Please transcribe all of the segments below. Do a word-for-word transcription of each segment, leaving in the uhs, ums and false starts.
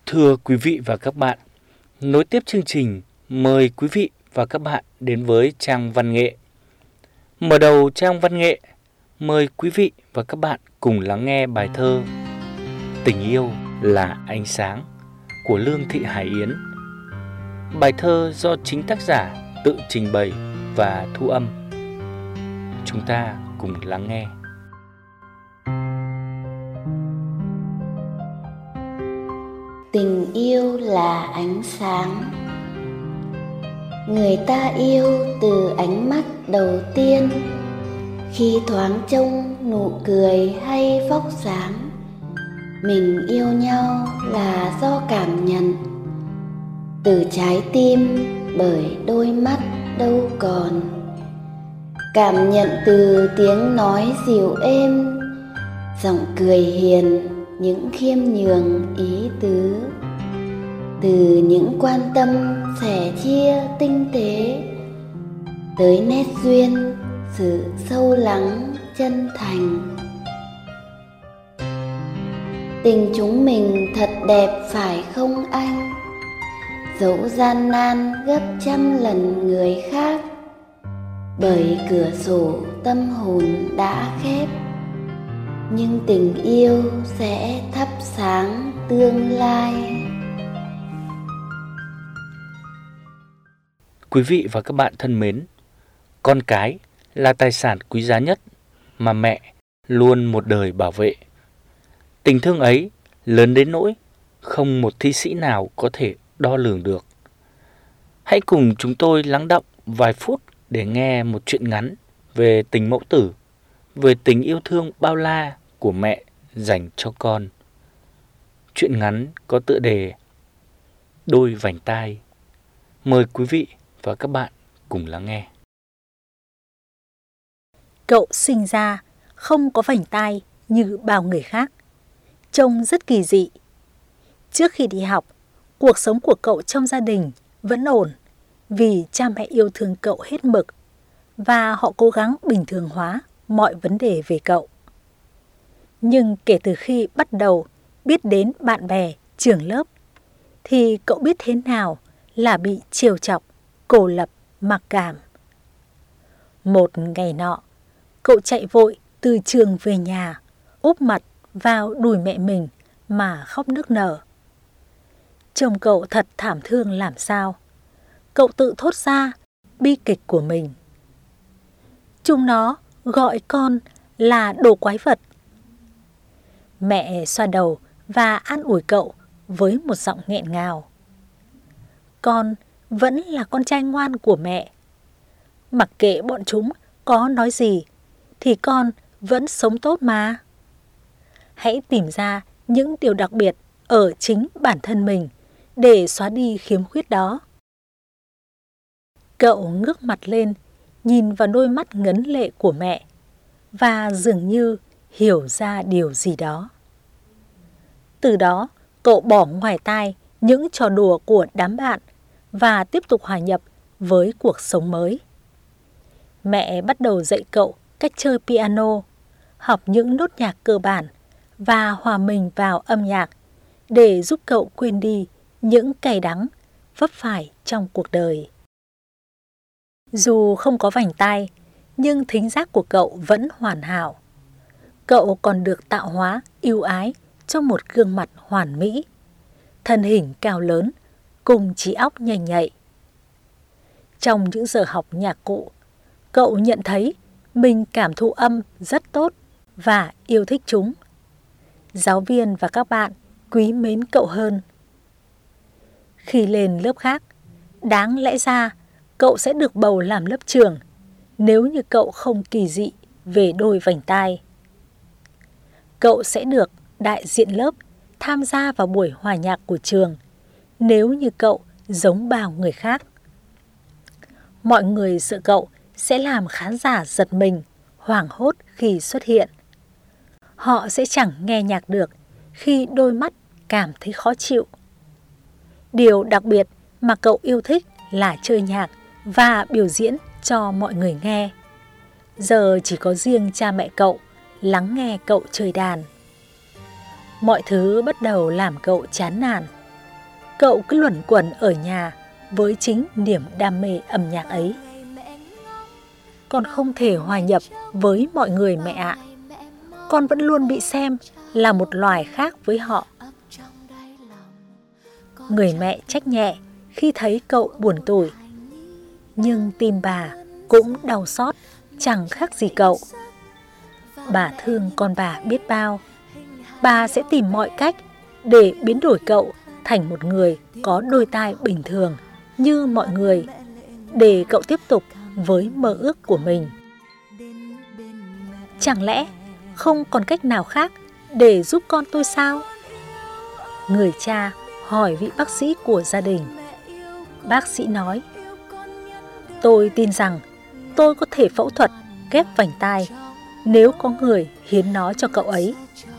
Thưa quý vị và các bạn, nối tiếp chương trình, mời quý vị và các bạn đến với trang văn nghệ. Mở đầu trang văn nghệ, mời quý vị và các bạn cùng lắng nghe bài thơ Tình yêu là ánh sáng của Lương Thị Hải Yến. Bài thơ do chính tác giả tự trình bày và thu âm. Chúng ta cùng lắng nghe. Tình yêu là ánh sáng. Người ta yêu từ ánh mắt đầu tiên, khi thoáng trông nụ cười hay vóc dáng. Mình yêu nhau là do cảm nhận từ trái tim, bởi đôi mắt đâu còn. Cảm nhận từ tiếng nói dịu êm, giọng cười hiền, những khiêm nhường ý tứ. Từ những quan tâm sẻ chia tinh tế, tới nét duyên, sự sâu lắng chân thành. Tình chúng mình thật đẹp phải không anh? Dẫu gian nan gấp trăm lần người khác, bởi cửa sổ tâm hồn đã khép, nhưng tình yêu sẽ thắp sáng tương lai. Quý vị và các bạn thân mến, con cái là tài sản quý giá nhất mà mẹ luôn một đời bảo vệ. Tình thương ấy lớn đến nỗi không một thi sĩ nào có thể đo lường được. Hãy cùng chúng tôi lắng đọng vài phút để nghe một chuyện ngắn về tình mẫu tử, về tình yêu thương bao la của mẹ dành cho con. Chuyện ngắn có tựa đề Đôi vành tai. Mời quý vị và các bạn cùng lắng nghe. Cậu sinh ra không có vành tai như bao người khác, trông rất kỳ dị. Trước khi đi học, cuộc sống của cậu trong gia đình vẫn ổn vì cha mẹ yêu thương cậu hết mực và họ cố gắng bình thường hóa mọi vấn đề về cậu. Nhưng kể từ khi bắt đầu biết đến bạn bè, trường lớp, thì cậu biết thế nào là bị trêu chọc, cô lập, mặc cảm. Một ngày nọ, cậu chạy vội từ trường về nhà, úp mặt vào đùi mẹ mình mà khóc nức nở. Trông cậu thật thảm thương làm sao. Cậu tự thốt ra bi kịch của mình. Chúng nó gọi con là đồ quái vật. Mẹ xoa đầu và an ủi cậu với một giọng nghẹn ngào. Con vẫn là con trai ngoan của mẹ. Mặc kệ bọn chúng có nói gì thì con vẫn sống tốt mà. Hãy tìm ra những điều đặc biệt ở chính bản thân mình để xóa đi khiếm khuyết đó. Cậu ngước mặt lên, nhìn vào đôi mắt ngấn lệ của mẹ và dường như hiểu ra điều gì đó. Từ đó, cậu bỏ ngoài tai những trò đùa của đám bạn và tiếp tục hòa nhập với cuộc sống mới. Mẹ bắt đầu dạy cậu cách chơi piano, học những nốt nhạc cơ bản và hòa mình vào âm nhạc để giúp cậu quên đi những cay đắng vấp phải trong cuộc đời. Dù không có vành tai, nhưng thính giác của cậu vẫn hoàn hảo. Cậu còn được tạo hóa ưu ái trong một gương mặt hoàn mỹ, thân hình cao lớn cùng trí óc nhanh nhạy. Trong những giờ học nhạc cụ, cậu nhận thấy mình cảm thụ âm rất tốt và yêu thích chúng. Giáo viên và các bạn quý mến cậu hơn. Khi lên lớp khác, đáng lẽ ra cậu sẽ được bầu làm lớp trưởng nếu như cậu không kỳ dị về đôi vành tai. Cậu sẽ được đại diện lớp tham gia vào buổi hòa nhạc của trường nếu như cậu giống bao người khác. Mọi người sợ cậu sẽ làm khán giả giật mình, hoảng hốt khi xuất hiện. Họ sẽ chẳng nghe nhạc được khi đôi mắt cảm thấy khó chịu. Điều đặc biệt mà cậu yêu thích là chơi nhạc và biểu diễn cho mọi người nghe. Giờ chỉ có riêng cha mẹ cậu lắng nghe cậu chơi đàn. Mọi thứ bắt đầu làm cậu chán nản. Cậu cứ luẩn quẩn ở nhà với chính niềm đam mê âm nhạc ấy. Con không thể hòa nhập với mọi người mẹ ạ. Con vẫn luôn bị xem là một loài khác với họ. Người mẹ trách nhẹ khi thấy cậu buồn tủi. Nhưng tim bà cũng đau xót, chẳng khác gì cậu. Bà thương con bà biết bao. Bà sẽ tìm mọi cách để biến đổi cậu thành một người có đôi tai bình thường như mọi người, để cậu tiếp tục với mơ ước của mình. Chẳng lẽ không còn cách nào khác để giúp con tôi sao? Người cha hỏi vị bác sĩ của gia đình. Bác sĩ nói: tôi tin rằng tôi có thể phẫu thuật ghép vành tai nếu có người hiến nó cho cậu ấy.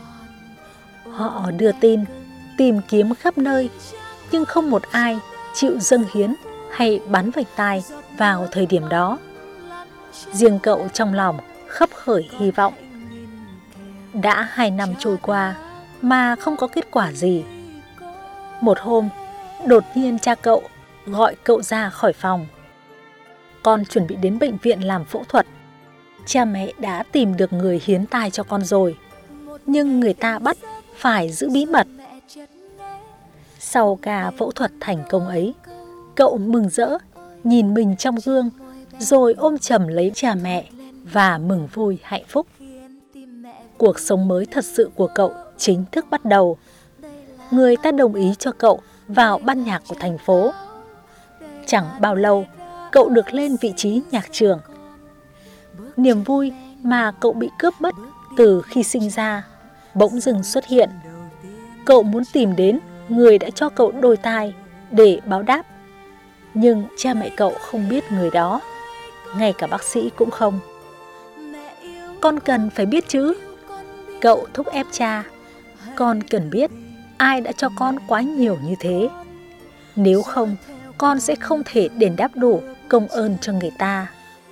Họ đưa tin, tìm kiếm khắp nơi, nhưng không một ai chịu dâng hiến hay bắn vành tai vào thời điểm đó. Riêng cậu trong lòng khấp khởi hy vọng. Đã hai năm trôi qua mà không có kết quả gì. Một hôm, đột nhiên cha cậu gọi cậu ra khỏi phòng. Con chuẩn bị đến bệnh viện làm phẫu thuật. Cha mẹ đã tìm được người hiến tai cho con rồi, nhưng người ta bắt phải giữ bí mật. Sau ca phẫu thuật thành công ấy, cậu mừng rỡ nhìn mình trong gương, rồi ôm chầm lấy cha mẹ và mừng vui hạnh phúc. Cuộc sống mới thật sự của cậu chính thức bắt đầu. Người ta đồng ý cho cậu vào ban nhạc của thành phố. Chẳng bao lâu, cậu được lên vị trí nhạc trưởng. Niềm vui mà cậu bị cướp mất từ khi sinh ra bỗng dưng xuất hiện. Cậu muốn tìm đến người đã cho cậu đôi tai để báo đáp, nhưng cha mẹ cậu không biết người đó, ngay cả bác sĩ cũng không. Con cần phải biết chứ. Cậu thúc ép cha. Con cần biết ai đã cho con quá nhiều như thế. Nếu không, con sẽ không thể đền đáp đủ công ơn cho người ta.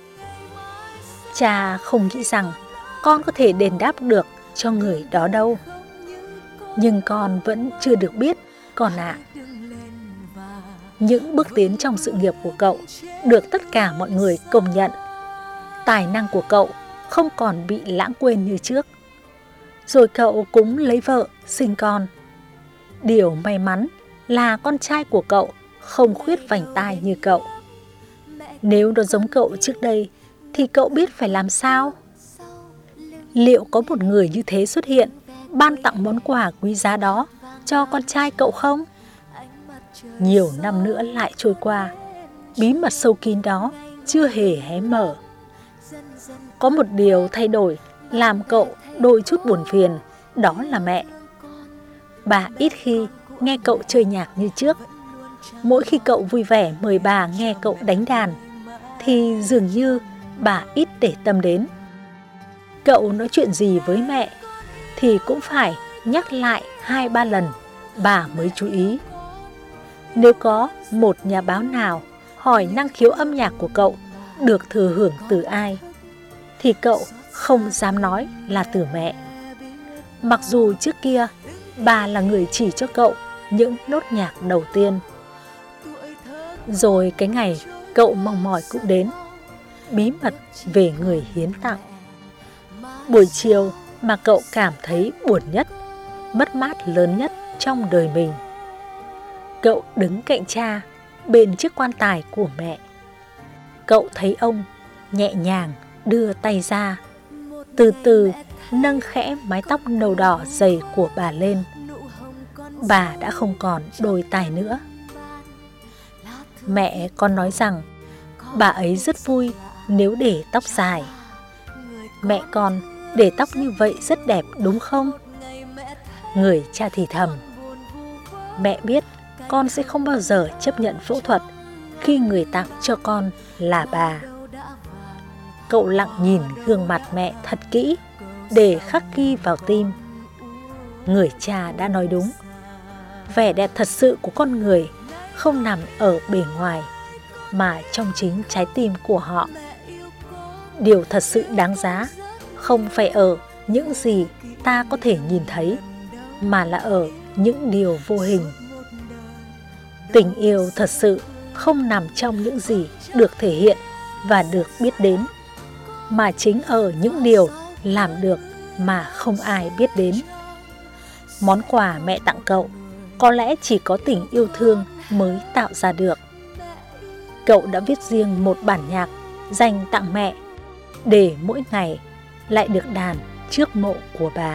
Cha không nghĩ rằng con có thể đền đáp được cho người đó đâu. Nhưng con vẫn chưa được biết, con ạ. Những bước tiến trong sự nghiệp của cậu được tất cả mọi người công nhận. Tài năng của cậu không còn bị lãng quên như trước. Rồi cậu cũng lấy vợ, sinh con. Điều may mắn là con trai của cậu không khuyết vành tai như cậu. Nếu nó giống cậu trước đây thì cậu biết phải làm sao? Liệu có một người như thế xuất hiện, ban tặng món quà quý giá đó cho con trai cậu không? Nhiều năm nữa lại trôi qua, bí mật sâu kín đó chưa hề hé mở. Có một điều thay đổi làm cậu đôi chút buồn phiền, đó là mẹ. Bà ít khi nghe cậu chơi nhạc như trước. Mỗi khi cậu vui vẻ mời bà nghe cậu đánh đàn thì dường như bà ít để tâm đến. Cậu nói chuyện gì với mẹ thì cũng phải nhắc lại hai ba lần bà mới chú ý. Nếu có một nhà báo nào hỏi năng khiếu âm nhạc của cậu được thừa hưởng từ ai, thì cậu không dám nói là từ mẹ. Mặc dù trước kia bà là người chỉ cho cậu những nốt nhạc đầu tiên. Rồi cái ngày cậu mong mỏi cũng đến, bí mật về người hiến tặng. Buổi chiều mà cậu cảm thấy buồn nhất, mất mát lớn nhất trong đời mình. Cậu đứng cạnh cha bên chiếc quan tài của mẹ. Cậu thấy ông nhẹ nhàng đưa tay ra, từ từ nâng khẽ mái tóc nâu đỏ dày của bà lên. Bà đã không còn đôi tai nữa. Mẹ con nói rằng bà ấy rất vui nếu để tóc dài. Mẹ con để tóc như vậy rất đẹp đúng không? Người cha thì thầm. Mẹ biết con sẽ không bao giờ chấp nhận phẫu thuật khi người tặng cho con là bà. Cậu lặng nhìn gương mặt mẹ thật kỹ để khắc ghi vào tim. Người cha đã nói đúng. Vẻ đẹp thật sự của con người không nằm ở bề ngoài, mà trong chính trái tim của họ. Điều thật sự đáng giá không phải ở những gì ta có thể nhìn thấy, mà là ở những điều vô hình. Tình yêu thật sự không nằm trong những gì được thể hiện và được biết đến, mà chính ở những điều làm được mà không ai biết đến. Món quà mẹ tặng cậu có lẽ chỉ có tình yêu thương mới tạo ra được. Cậu đã viết riêng một bản nhạc dành tặng mẹ, để mỗi ngày lại được đàn trước mộ của bà.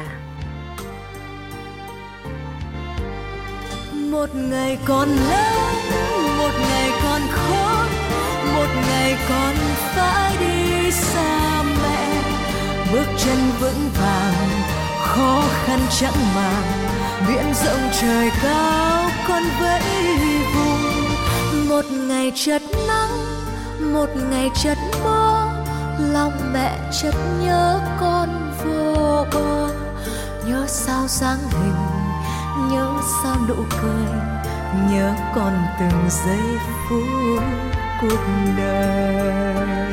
Một ngày còn lớn, một ngày còn khó, một ngày còn phải đi xa mẹ. Bước chân vững vàng, khó khăn chẳng màng, biển rộng trời cao con vẫy vùng. Một ngày chợt nắng, một ngày chợt mưa, lòng mẹ chợt nhớ con vô bờ. Nhớ sao dáng hình, nhớ sao nụ cười, nhớ con từng giây phút cuộc đời.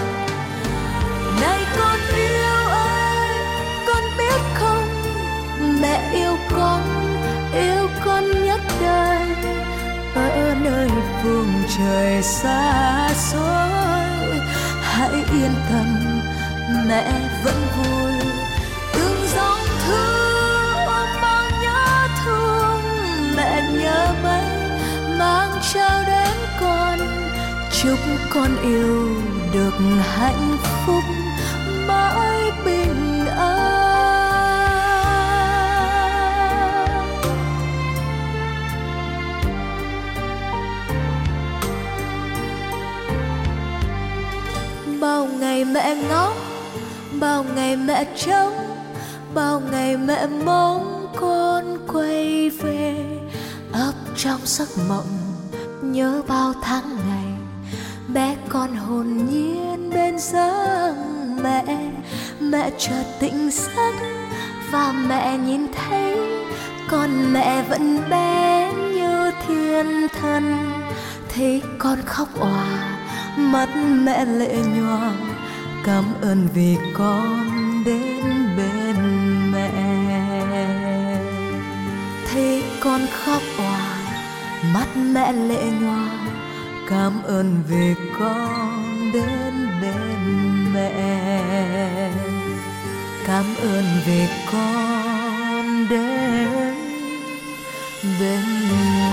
Này con yêu ơi, con biết không, mẹ yêu con, yêu con nhất đời. Ở nơi phương trời xa xôi, hãy yên tâm, mẹ vẫn vui. Từng dòng thư mang nhớ thương, mẹ nhớ mấy mang trao đến con. Chúc con yêu được hạnh phúc mãi bình an. Bao ngày mẹ ngóng, bao ngày mẹ trông, bao ngày mẹ mong con quay về. Ấp trong giấc mộng nhớ bao tháng ngày, bé con hồn nhiên bên giấc mẹ. Mẹ chợt tỉnh giấc và mẹ nhìn thấy con mẹ vẫn bé như thiên thần. Thấy con khóc òa, mắt mẹ lệ nhòa, cảm ơn vì con đến bên mẹ. Thấy con khóc òa, mắt mẹ lệ nhòa, cảm ơn vì con đến bên mẹ. Cảm ơn vì con đến bên mẹ.